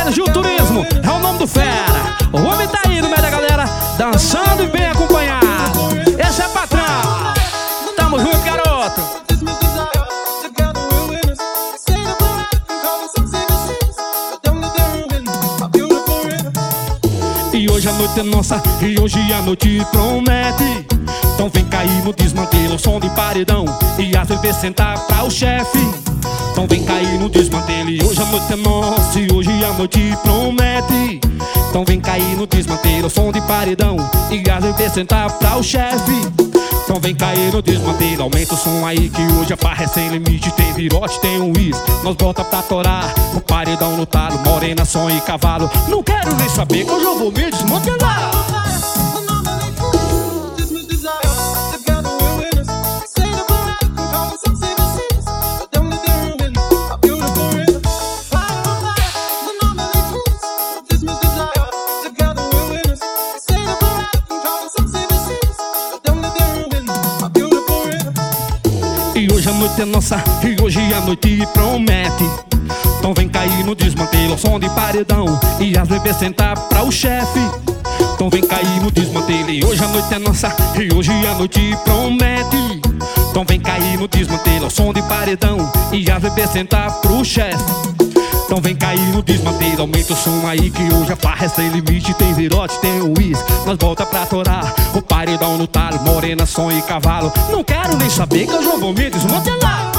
Gil Turismo é o nome do fera. O homem tá aí no meio da galera, dançando e bem acompanhado. Esse é patrão. Tamo junto, garoto. E hoje a noite é nossa, e hoje a noite promete. Então vem cair no desmantelo, o som de paredão, e as bebês sentar pra o chefe. Então vem cair no desmantelo, e hoje a noite é nossa, e hoje a noite promete. Então vem cair no desmantelo, o som de paredão, e as bebês sentar pra o chefe. Então vem cair no desmantelo, aumenta o som aí que hoje a farra é sem limite. Tem virote, tem um uísque, nós bota pra torar. O paredão no talo, morena, som e cavalo. Não quero nem saber que hoje eu vou me desmantelar. E hoje a noite é nossa, e hoje a noite promete. Então vem cair no desmantelo, o som de paredão, e as bebês sentar pra o chefe. Então vem cair no desmantelo, e hoje a noite é nossa, e hoje a noite promete. Então vem cair no desmantelo, o som de paredão, e as bebês sentar pro chefe. Então vem cair no desmantelo, aumenta o som aí que hoje a farra é sem limite. Tem virote, tem um uísque, nós volta pra torar. O paredão no talo, morena, som e cavalo. Não quero nem saber que eu já vou me desmantelar.